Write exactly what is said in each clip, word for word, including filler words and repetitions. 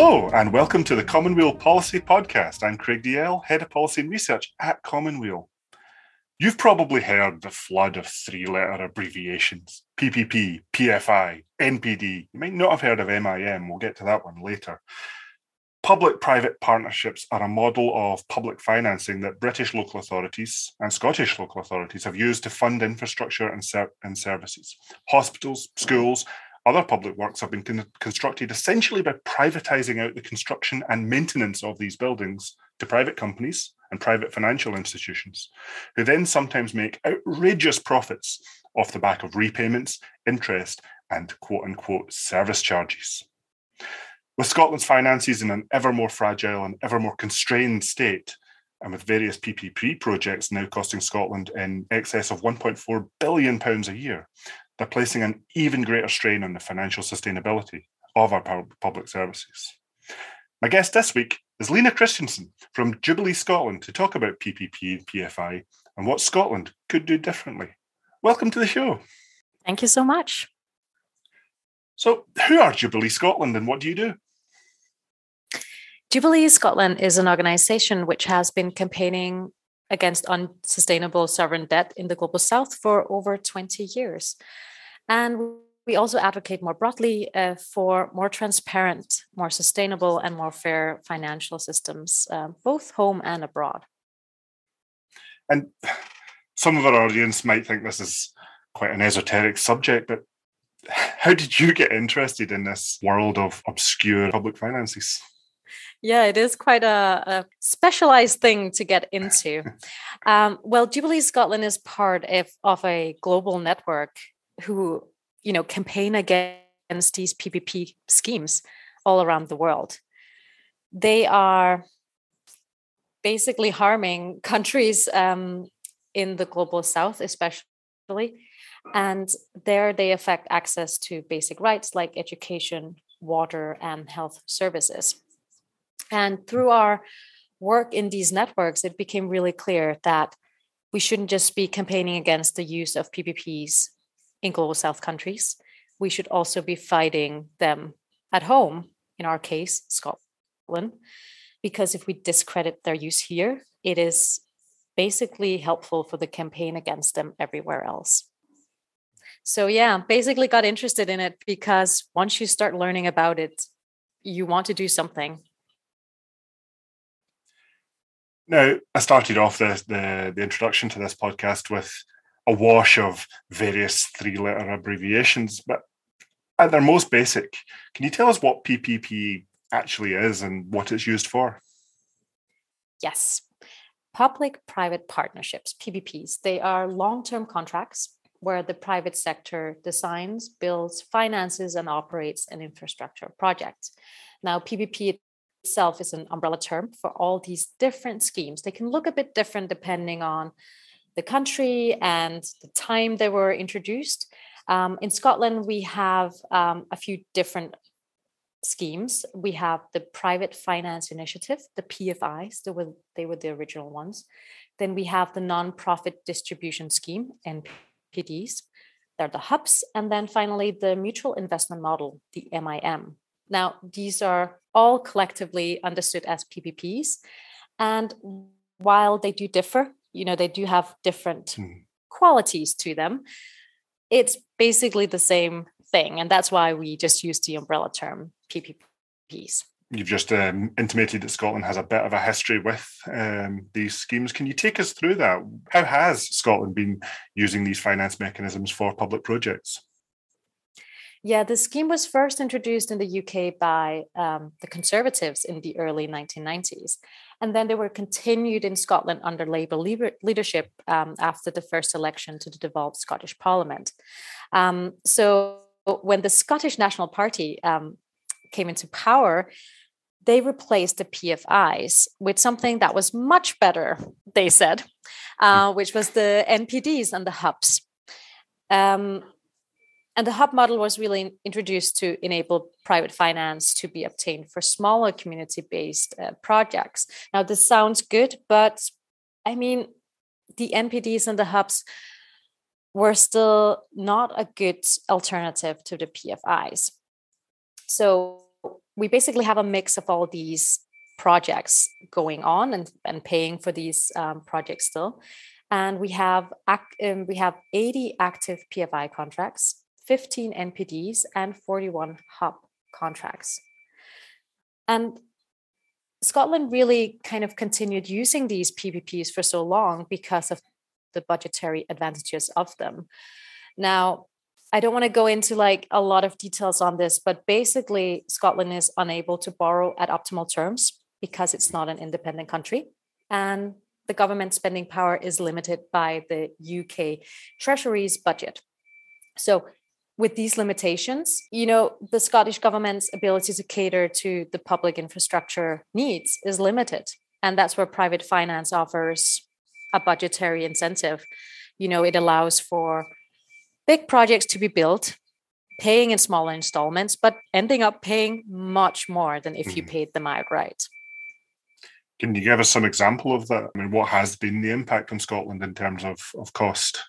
Hello, and welcome to the Commonweal Policy Podcast. I'm Craig D L, Head of Policy and Research at Commonweal. You've probably heard the flood of three-letter abbreviations: P P P, P F I, N P D. You might not have heard of M I M. We'll get to that one later. Public-private partnerships are a model of public financing that British local authorities and Scottish local authorities have used to fund infrastructure and, ser- and services. Hospitals, schools, other public works have been con- constructed essentially by privatising out the construction and maintenance of these buildings to private companies and private financial institutions, who then sometimes make outrageous profits off the back of repayments, interest, and quote-unquote service charges. With Scotland's finances in an ever more fragile and ever more constrained state, and with various P P P projects now costing Scotland in excess of one point four billion pounds a year, they're placing an even greater strain on the financial sustainability of our public services. My guest this week is Lena Christensen from Jubilee Scotland to talk about P P P and P F I and what Scotland could do differently. Welcome to the show. Thank you so much. So, who are Jubilee Scotland and what do you do? Jubilee Scotland is an organisation which has been campaigning against unsustainable sovereign debt in the Global South for over twenty years. And we also advocate more broadly uh, for more transparent, more sustainable and more fair financial systems, uh, both home and abroad. And some of our audience might think this is quite an esoteric subject, but how did you get interested in this world of obscure public finances? Yeah, it is quite a, a specialized thing to get into. um, well, Jubilee Scotland is part of, of a global network who, you know, campaign against these P P P schemes all around the world. They are basically harming countries um, in the Global South, especially. And there they affect access to basic rights like education, water, and health services. And through our work in these networks, it became really clear that we shouldn't just be campaigning against the use of P P Ps in Global South countries. We should also be fighting them at home, in our case, Scotland, because if we discredit their use here, it is basically helpful for the campaign against them everywhere else. So yeah, basically got interested in it because once you start learning about it, you want to do something. Now, I started off the, the, the introduction to this podcast with a wash of various three-letter abbreviations, but at their most basic, can you tell us what P P P actually is and what it's used for? Yes. Public-private partnerships, P P Ps, they are long-term contracts where the private sector designs, builds, finances, and operates an infrastructure project. Now, P P P itself is an umbrella term for all these different schemes. They can look a bit different depending on the country and the time they were introduced. Um, in Scotland, we have um, a few different schemes. We have the Private Finance Initiative, the P F Is, they were, they were the original ones. Then we have the Non-Profit Distribution Scheme, N P Ds. They're the hubs. And then finally, the Mutual Investment Model, the M I M. Now, these are all collectively understood as P P Ps. And while they do differ, you know, they do have different mm. qualities to them, it's basically the same thing. And that's why we just use the umbrella term P P Ps. You've just um, intimated that Scotland has a bit of a history with um, these schemes. Can you take us through that? How has Scotland been using these finance mechanisms for public projects? Yeah, the scheme was first introduced in the U K by um, the Conservatives in the early nineteen nineties. And then they were continued in Scotland under Labour leadership um, after the first election to the devolved Scottish Parliament. Um, so when the Scottish National Party um, came into power, they replaced the P F Is with something that was much better, they said, uh, which was the N P Ds and the hubs. Um, And the hub model was really introduced to enable private finance to be obtained for smaller community-based uh, projects. Now, this sounds good, but I mean, the N P Ds and the hubs were still not a good alternative to the P F Is. So we basically have a mix of all these projects going on and, and paying for these um, projects still. And we have um, we have eighty active P F I contracts, fifteen N P Ds, and forty-one hub contracts. And Scotland really kind of continued using these P P Ps for so long because of the budgetary advantages of them. Now, I don't want to go into like a lot of details on this, but basically Scotland is unable to borrow at optimal terms because it's not an independent country. And the government spending power is limited by the U K Treasury's budget. So with these limitations, you know, the Scottish government's ability to cater to the public infrastructure needs is limited. And that's where private finance offers a budgetary incentive. You know, it allows for big projects to be built, paying in smaller installments, but ending up paying much more than if you paid them outright. Can you give us some example of that? I mean, what has been the impact on Scotland in terms of, of cost?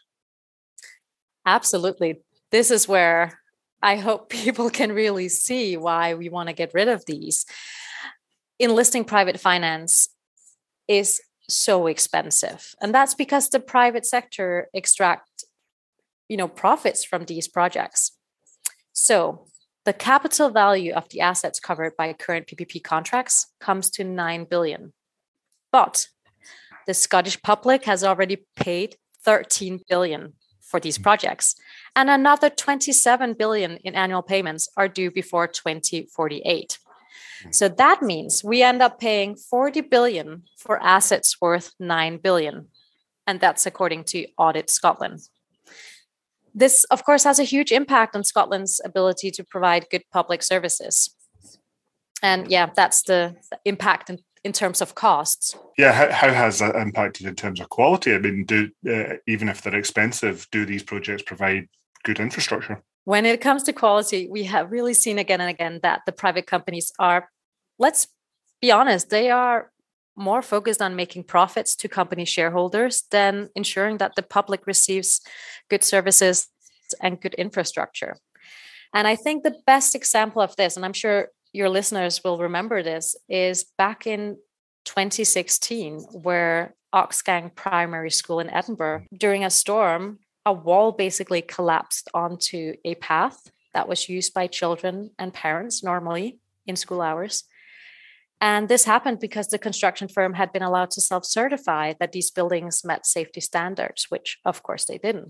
Absolutely. This is where I hope people can really see why we want to get rid of these. Enlisting private finance is so expensive. And that's because the private sector extract, you know, profits from these projects. So the capital value of the assets covered by current P P P contracts comes to nine billion. But the Scottish public has already paid thirteen billion for these projects, and another twenty-seven billion in annual payments are due before twenty forty-eight. So that means we end up paying forty billion for assets worth nine billion. And that's according to Audit Scotland. This, of course, has a huge impact on Scotland's ability to provide good public services. And yeah, that's the impact in, in terms of costs. Yeah, how, how has that impacted in terms of quality? I mean, do uh, even if they're expensive, do these projects provide good infrastructure? When it comes to quality, we have really seen again and again that the private companies are, let's be honest, they are more focused on making profits to company shareholders than ensuring that the public receives good services and good infrastructure. And I think the best example of this, and I'm sure your listeners will remember this, is back in twenty sixteen, where Oxgang Primary School in Edinburgh, during a storm, a wall basically collapsed onto a path that was used by children and parents normally in school hours. And this happened because the construction firm had been allowed to self-certify that these buildings met safety standards, which of course they didn't.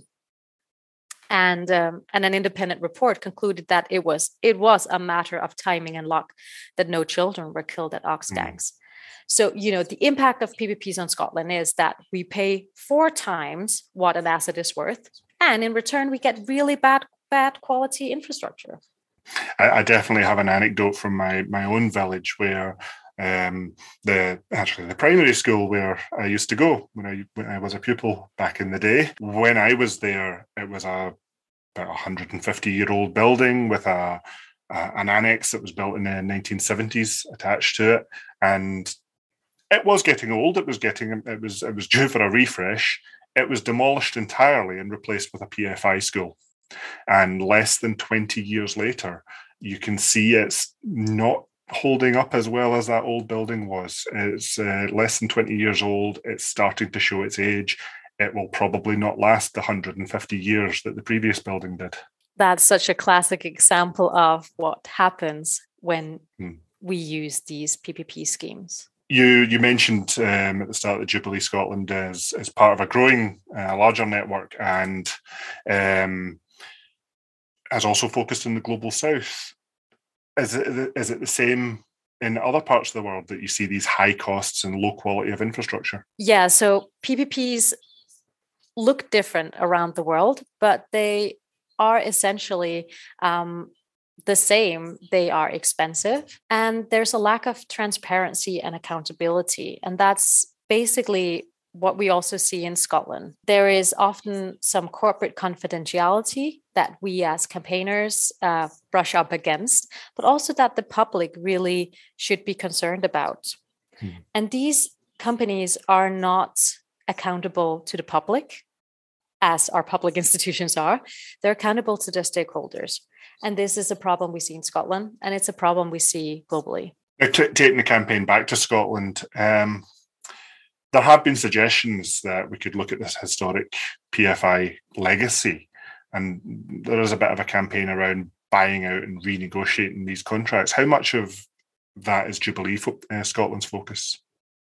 And, um, and an independent report concluded that it was it was a matter of timing and luck that no children were killed at Oxgangs. Mm. So, you know, the impact of P P Ps on Scotland is that we pay four times what an asset is worth, and in return, we get really bad, bad quality infrastructure. I, I definitely have an anecdote from my my own village where um, the actually the primary school where I used to go when I when I was a pupil back in the day. When I was there, it was a about one hundred fifty year old building with a, a an annex that was built in the nineteen seventies attached to it, and it was getting old. It was getting it was it was due for a refresh. It was demolished entirely and replaced with a P F I school. And less than twenty years later, you can see it's not holding up as well as that old building was. It's uh, less than twenty years old. It's starting to show its age. It will probably not last the one hundred fifty years that the previous building did. That's such a classic example of what happens when hmm. we use these P P P schemes. You you mentioned um, at the start that Jubilee Scotland is, is part of a growing, uh, larger network, and um, has also focused in the Global South. Is it is it the same in other parts of the world that you see these high costs and low quality of infrastructure? Yeah, so P P Ps look different around the world, but they are essentially um, the same. They are expensive, and there's a lack of transparency and accountability. And that's basically what we also see in Scotland. There is often some corporate confidentiality that we as campaigners uh, brush up against, but also that the public really should be concerned about. Hmm. And these companies are not accountable to the public, as our public institutions are, they're accountable to their stakeholders. And this is a problem we see in Scotland, and it's a problem we see globally. Now, t- taking the campaign back to Scotland, um, there have been suggestions that we could look at this historic P F I legacy, and there is a bit of a campaign around buying out and renegotiating these contracts. How much of that is Jubilee fo- uh, Scotland's focus?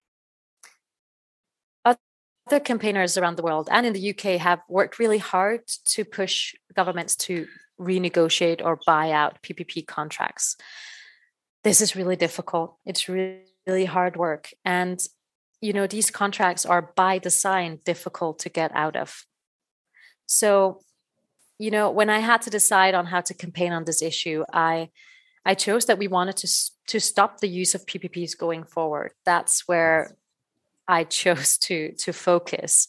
Other campaigners around the world and in the U K have worked really hard to push governments to renegotiate or buy out P P P contracts. This is really difficult. It's really, really hard work. And, you know, these contracts are by design difficult to get out of. So, you know, when I had to decide on how to campaign on this issue, I I chose that we wanted to, to stop the use of P P Ps going forward. That's where I chose to, to focus.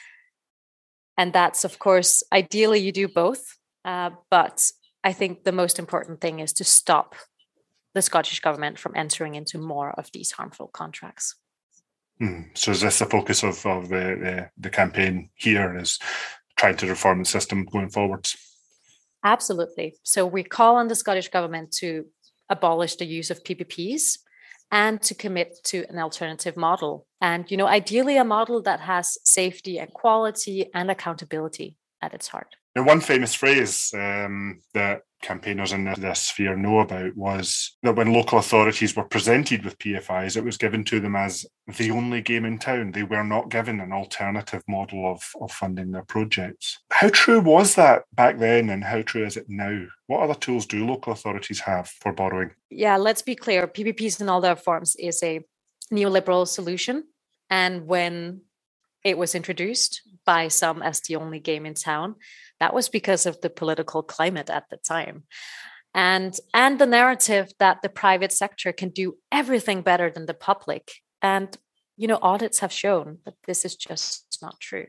And that's, of course, ideally you do both. Uh, but I think the most important thing is to stop the Scottish government from entering into more of these harmful contracts. Hmm. So is this the focus of, of the, the, the campaign here, is trying to reform the system going forwards? Absolutely. So we call on the Scottish government to abolish the use of P P Ps and to commit to an alternative model. And, you know, ideally a model that has safety and quality and accountability at its heart. Now, one famous phrase um, that campaigners in this sphere know about was that when local authorities were presented with P F Is, it was given to them as the only game in town. They were not given an alternative model of, of funding their projects. How true was that back then, and how true is it now? What other tools do local authorities have for borrowing? Yeah, let's be clear. P P Ps in all their forms is a neoliberal solution. And when it was introduced by some as the only game in town, that was because of the political climate at the time. And, and the narrative that the private sector can do everything better than the public. And, you know, audits have shown that this is just not true.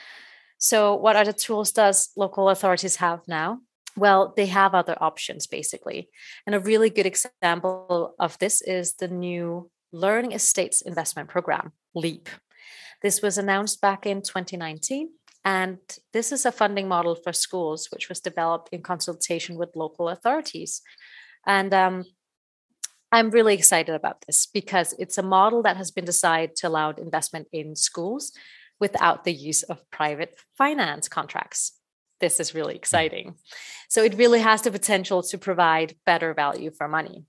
So what other tools does local authorities have now? Well, they have other options, basically. And a really good example of this is the new Learning Estates Investment Program, LEAP. This was announced back in twenty nineteen. And this is a funding model for schools, which was developed in consultation with local authorities. And um, I'm really excited about this because it's a model that has been designed to allow investment in schools without the use of private finance contracts. This is really exciting. So it really has the potential to provide better value for money.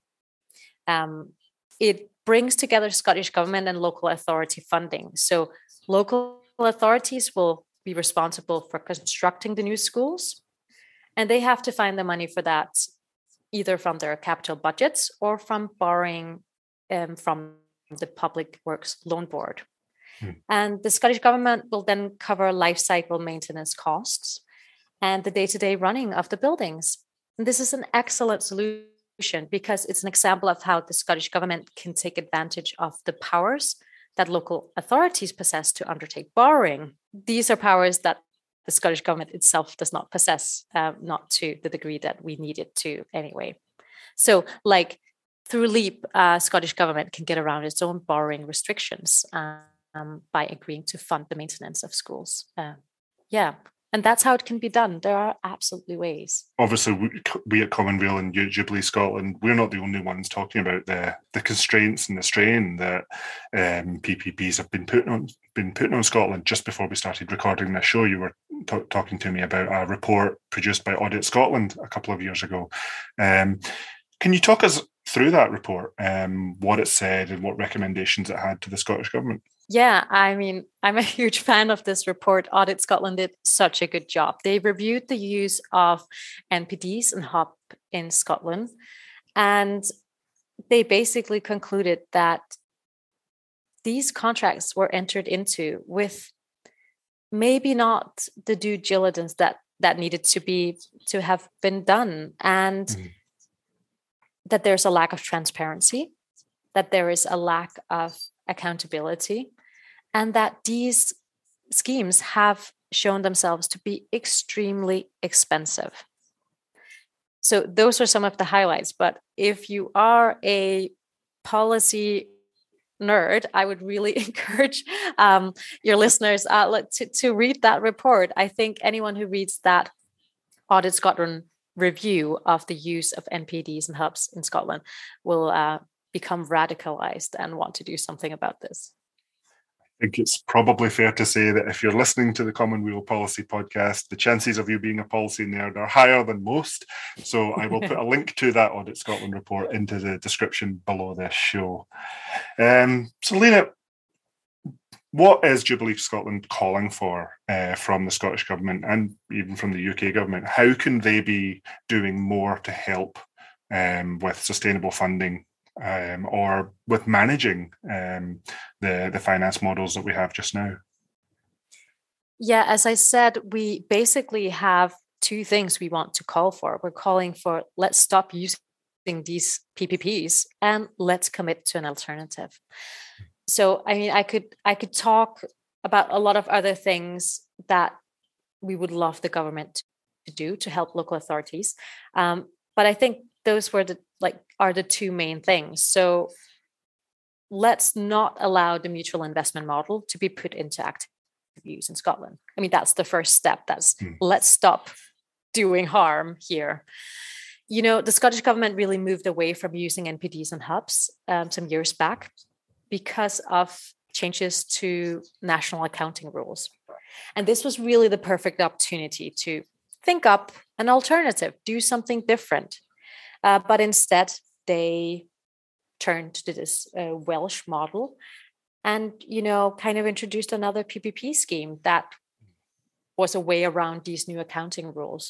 Um, it brings together Scottish government and local authority funding. So local authorities will be responsible for constructing the new schools, and they have to find the money for that either from their capital budgets or from borrowing um, from the Public Works Loan Board. Hmm. And the Scottish government will then cover life cycle maintenance costs and the day-to-day running of the buildings. And this is an excellent solution because it's an example of how the Scottish government can take advantage of the powers that local authorities possess to undertake borrowing. These are powers that the Scottish government itself does not possess, uh, not to the degree that we need it to anyway. So like through LEAP, uh, Scottish government can get around its own borrowing restrictions um, by agreeing to fund the maintenance of schools. Uh, yeah. And that's how it can be done. There are absolutely ways. Obviously, we, we at Commonweal and Jubilee Scotland, we're not the only ones talking about the, the constraints and the strain that um, P P Ps have been putting on been putting on Scotland. Just before we started recording this show, you were t- talking to me about a report produced by Audit Scotland a couple of years ago. Um, can you talk us through that report, um, what it said and what recommendations it had to the Scottish Government? Yeah, I mean, I'm a huge fan of this report. Audit Scotland did such a good job. They reviewed the use of N P Ds and H O P in Scotland, and they basically concluded that these contracts were entered into with maybe not the due diligence that that needed to be to have been done, and mm. that there's a lack of transparency, that there is a lack of accountability, and that these schemes have shown themselves to be extremely expensive. So those are some of the highlights. But if you are a policy nerd, I would really encourage um, your listeners uh, to, to read that report. I think anyone who reads that Audit Scotland review of the use of N P Ds and hubs in Scotland will uh, become radicalized and want to do something about this. I think it's probably fair to say that if you're listening to the Commonweal Policy Podcast, the chances of you being a policy nerd are higher than most. So I will put a link to that Audit Scotland report into the description below this show. Um, so, Lena, what is Jubilee Scotland calling for uh, from the Scottish Government and even from the U K Government? How can they be doing more to help um, with sustainable funding um, or with managing um, the, the finance models that we have just now? Yeah, as I said, we basically have two things we want to call for. We're calling for let's stop using these P P Ps and let's commit to an alternative. So, I mean, I could I could talk about a lot of other things that we would love the government to do to help local authorities, um, but I think those were the like are the two main things. So, let's not allow the mutual investment model to be put into active use in Scotland. I mean, that's the first step. That's mm. let's stop doing harm here. You know, the Scottish government really moved away from using N P Ds and hubs um, some years back, because of changes to national accounting rules. And this was really the perfect opportunity to think up an alternative, do something different. Uh, but instead, they turned to this uh, Welsh model and, you know, kind of introduced another P P P scheme that was a way around these new accounting rules.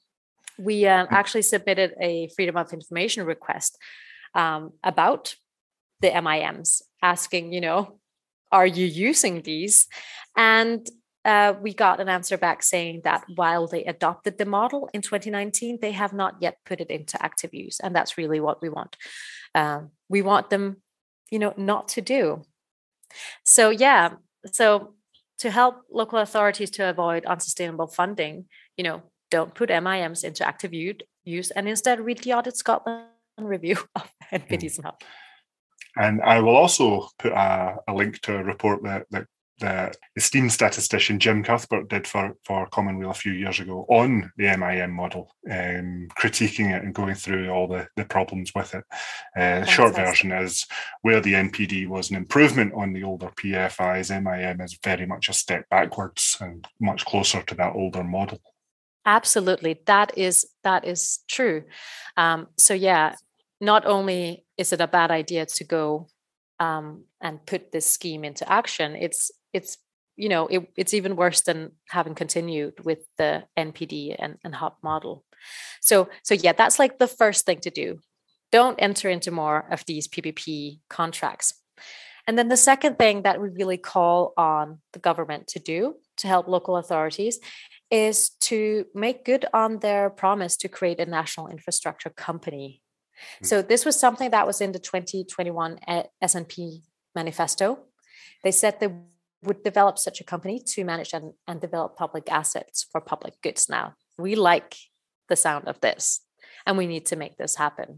We uh, actually submitted a Freedom of Information request um, about the M I Ms, asking, you know, are you using these? And uh, we got an answer back saying that while they adopted the model in twenty nineteen, they have not yet put it into active use. And that's really what we want. Um, we want them, you know, not to do. So, yeah, so to help local authorities to avoid unsustainable funding, you know, don't put M I Ms into active use and instead read the Audit Scotland review of N P Ds and hubs. And I will also put a, a link to a report that, that the esteemed statistician Jim Cuthbert did for, for Commonweal a few years ago on the M I M model, um, critiquing it and going through all the, the problems with it. Uh, the short version is where the N P D was an improvement on the older P F Is, M I M is very much a step backwards and much closer to that older model. Absolutely. That is, that is true. Um, so yeah, not only is it a bad idea to go um, and put this scheme into action, it's it's you know it, it's even worse than having continued with the N P D and, and hub model. So so yeah, that's like the first thing to do. Don't enter into more of these P P P contracts. And then the second thing that we really call on the government to do to help local authorities is to make good on their promise to create a national infrastructure company. So this was something that was in the twenty twenty-one S N P manifesto. They said they would develop such a company to manage and, and develop public assets for public goods. Now, we like the sound of this, and we need to make this happen.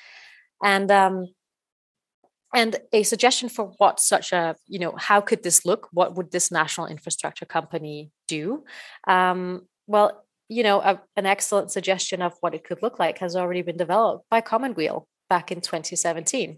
And um, and a suggestion for what such a, you know, how could this look? What would this national infrastructure company do? Um, well, you know, a, an excellent suggestion of what it could look like has already been developed by Commonweal back in twenty seventeen.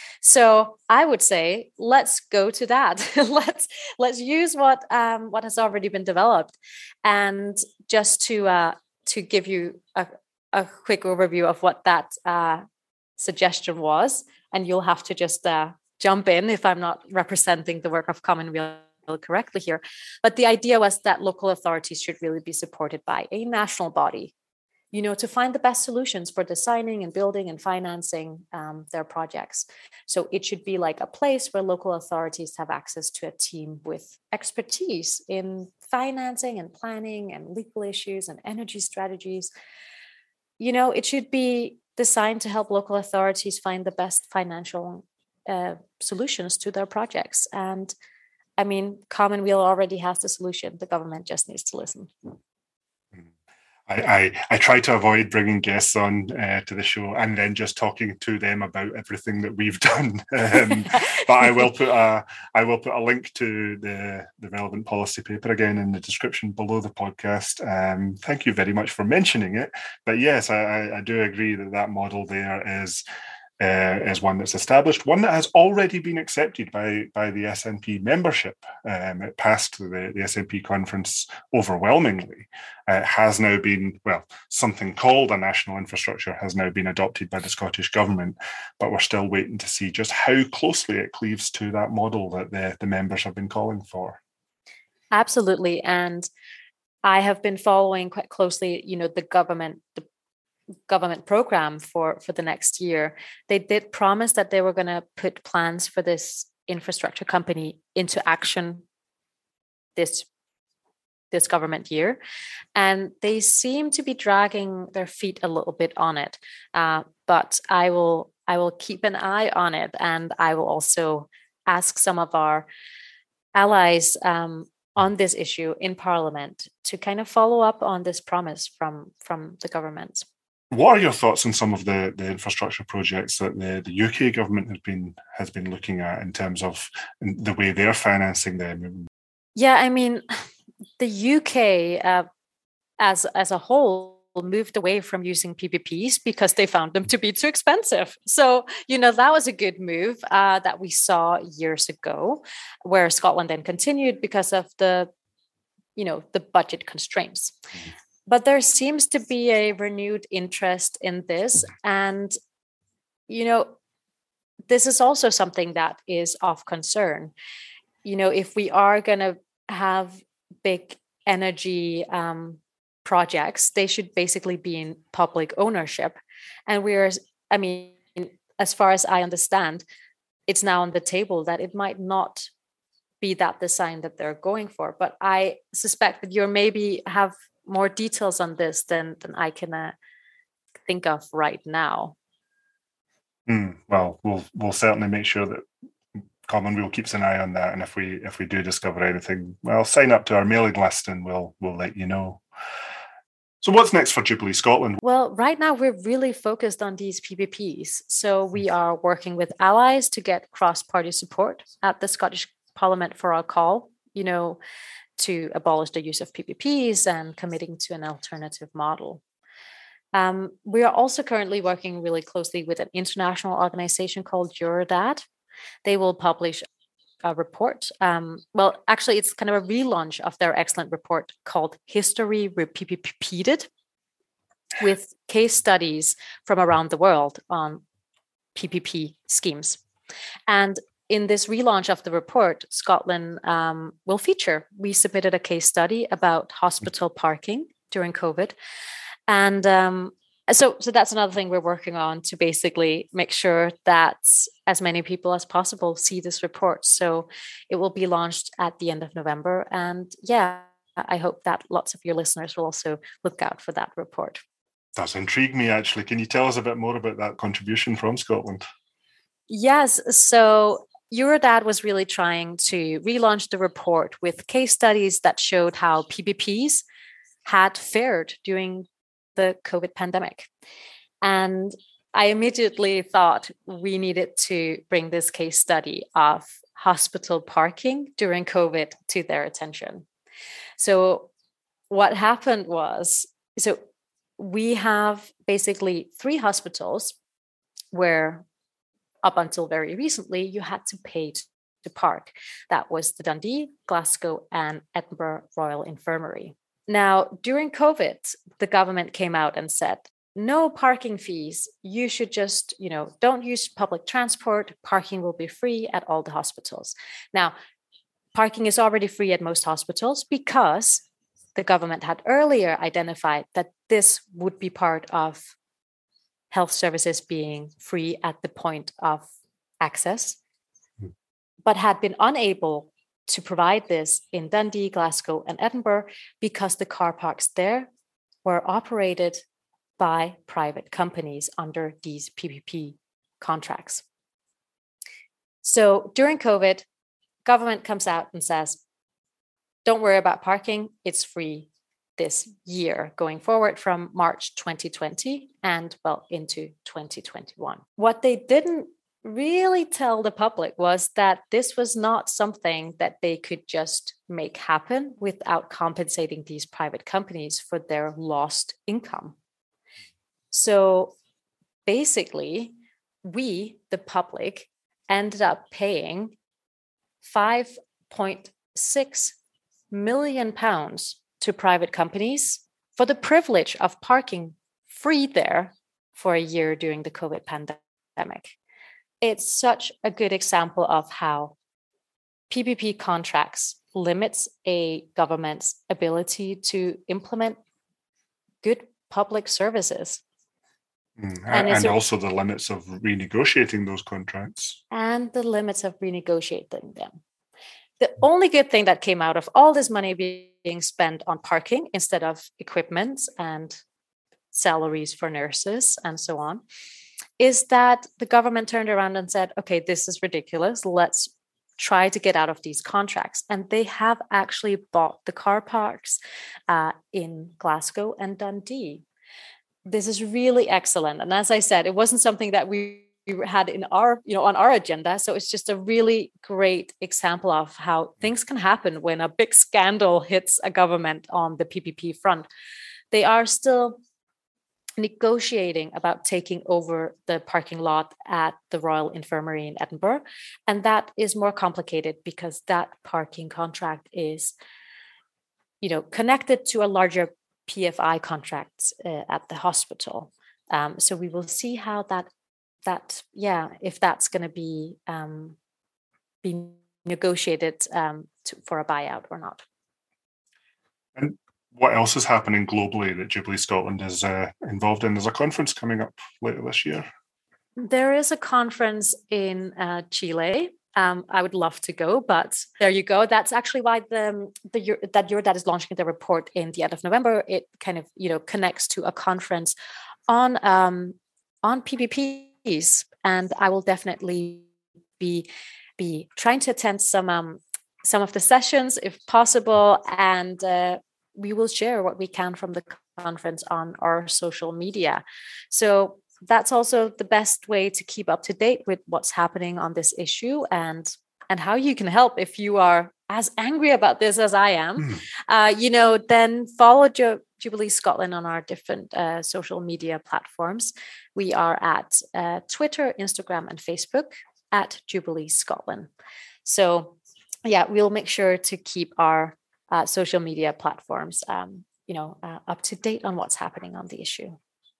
So I would say, let's go to that. let's let's use what um, what has already been developed, and just to uh, to give you a, a quick overview of what that uh, suggestion was, and you'll have to just uh, jump in if I'm not representing the work of Commonweal correctly here. But the idea was that local authorities should really be supported by a national body, you know, to find the best solutions for designing and building and financing um, their projects. So it should be like a place where local authorities have access to a team with expertise in financing and planning and legal issues and energy strategies. You know, it should be designed to help local authorities find the best financial uh, solutions to their projects. And I mean, Commonweal already has the solution. The government just needs to listen. I, I, I try to avoid bringing guests on uh, to the show and then just talking to them about everything that we've done. Um, but I will put a I will put a link to the, the relevant policy paper again in the description below the podcast. Um, thank you very much for mentioning it. But yes, I, I do agree that that model there is uh, is one that's established, one that has already been accepted by by the S N P membership. Um, it passed the, the S N P conference overwhelmingly. Uh, has now been, well, something called a national infrastructure has now been adopted by the Scottish Government, but we're still waiting to see just how closely it cleaves to that model that the, the members have been calling for. Absolutely. And I have been following quite closely, you know, the government, the government program for, for the next year. They did promise that they were going to put plans for this infrastructure company into action this this government year, and they seem to be dragging their feet a little bit on it. Uh, but I will I will keep an eye on it, and I will also ask some of our allies um, on this issue in Parliament to kind of follow up on this promise from from the government. What are your thoughts on some of the, the infrastructure projects that the, the U K government has been has been looking at in terms of the way they're financing them? Yeah, I mean, the U K uh, as as a whole moved away from using P P Ps because they found them to be too expensive. So, you know, that was a good move uh, that we saw years ago, where Scotland then continued because of the, you know, the budget constraints. Mm-hmm. But there seems to be a renewed interest in this. And, you know, this is also something that is of concern. You know, if we are going to have big energy um, projects, they should basically be in public ownership. And we're, I mean, as far as I understand, it's now on the table that it might not be that design that they're going for. But I suspect that you maybe have more details on this than, than I can uh, think of right now. Mm, well, we'll we'll certainly make sure that Commonweal keeps an eye on that, and if we if we do discover anything, well, sign up to our mailing list, and we'll we'll let you know. So, what's next for Jubilee Scotland? Well, right now we're really focused on these P P Ps. So we are working with allies to get cross-party support at the Scottish Parliament for our call, you know, to abolish the use of P P Ps and committing to an alternative model. Um, we are also currently working really closely with an international organization called Eurodad. They will publish a report. Um, well, actually, it's kind of a relaunch of their excellent report called History Repeated, with case studies from around the world on P P P schemes. And in this relaunch of the report, Scotland um, will feature. We submitted a case study about hospital parking during COVID. And um, so, so that's another thing we're working on, to basically make sure that as many people as possible see this report. So it will be launched at the end of November. And yeah, I hope that lots of your listeners will also look out for that report. That's intrigued me, actually. Can you tell us a bit more about that contribution from Scotland? Yes. So Eurodad was really trying to relaunch the report with case studies that showed how P P Ps had fared during the COVID pandemic. And I immediately thought we needed to bring this case study of hospital parking during COVID to their attention. So what happened was, so we have basically three hospitals where up until very recently, you had to pay to park. That was the Dundee, Glasgow, and Edinburgh Royal Infirmary. Now, during COVID, the government came out and said, no parking fees. You should just, you know, don't use public transport. Parking will be free at all the hospitals. Now, parking is already free at most hospitals because the government had earlier identified that this would be part of health services being free at the point of access, but had been unable to provide this in Dundee, Glasgow, and Edinburgh because the car parks there were operated by private companies under these P P P contracts. So during COVID, government comes out and says, don't worry about parking, it's free this year going forward from March twenty twenty and, well, into twenty twenty-one. What they didn't really tell the public was that this was not something that they could just make happen without compensating these private companies for their lost income. So basically, we, the public, ended up paying five point six million pounds to private companies for the privilege of parking free there for a year during the COVID pandemic. It's such a good example of how P P P contracts limits a government's ability to implement good public services. Mm, and and a, also the limits of renegotiating those contracts. And the limits of renegotiating them. The only good thing that came out of all this money being spent on parking instead of equipment and salaries for nurses and so on is that the government turned around and said, okay, this is ridiculous. Let's try to get out of these contracts. And they have actually bought the car parks uh, in Glasgow and Dundee. This is really excellent. And as I said, it wasn't something that we had in our, you know, on our agenda. So it's just a really great example of how things can happen when a big scandal hits a government on the P P P front. They are still negotiating about taking over the parking lot at the Royal Infirmary in Edinburgh. And that is more complicated because that parking contract is, you know, connected to a larger P F I contract uh, at the hospital. Um, so we will see how that, that yeah, if that's going to be, um, be negotiated um, to, for a buyout or not. And what else is happening globally that Jubilee Scotland is uh, involved in? There's a conference coming up later this year. There is a conference in uh, Chile. Um, I would love to go, but there you go. That's actually why the, the that Eurodad is launching the report in the end of November. It kind of, you know, connects to a conference on um, on P P Ps, and I will definitely be be trying to attend some um, some of the sessions if possible, and uh, we will share what we can from the conference on our social media. So that's also the best way to keep up to date with what's happening on this issue and and how you can help if you are as angry about this as I am. Mm. Uh, you know, then follow Ju- Jubilee Scotland on our different uh, social media platforms. We are at uh, Twitter, Instagram, and Facebook at Jubilee Scotland. So yeah, we'll make sure to keep our uh, social media platforms, um, you know, uh, up to date on what's happening on the issue.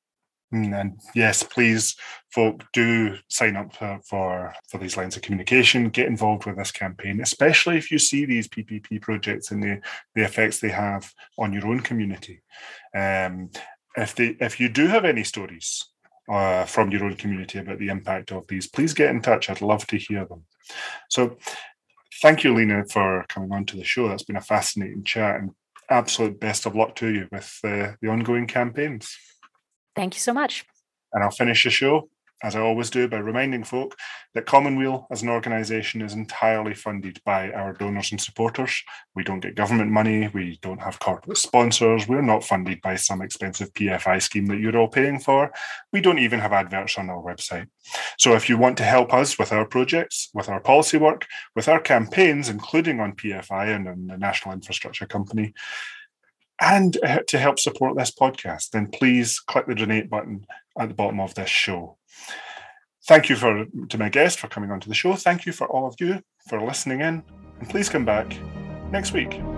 And yes, please, folk, do sign up uh, for, for these lines of communication, get involved with this campaign, especially if you see these P P P projects and the, the effects they have on your own community. Um, if they, if you do have any stories uh, from your own community about the impact of these, please get in touch. I'd love to hear them. So thank you, Lena, for coming on to the show. That's been a fascinating chat, and absolute best of luck to you with uh, the ongoing campaigns. Thank you so much. And I'll finish the show, as I always do, by reminding folk that Commonweal as an organisation is entirely funded by our donors and supporters. We don't get government money. We don't have corporate sponsors. We're not funded by some expensive P F I scheme that you're all paying for. We don't even have adverts on our website. So if you want to help us with our projects, with our policy work, with our campaigns, including on P F I and on the National Infrastructure Company, and to help support this podcast, then please click the donate button at the bottom of this show. Thank you for to my guest for coming onto the show. Thank you for all of you for listening in, and please come back next week.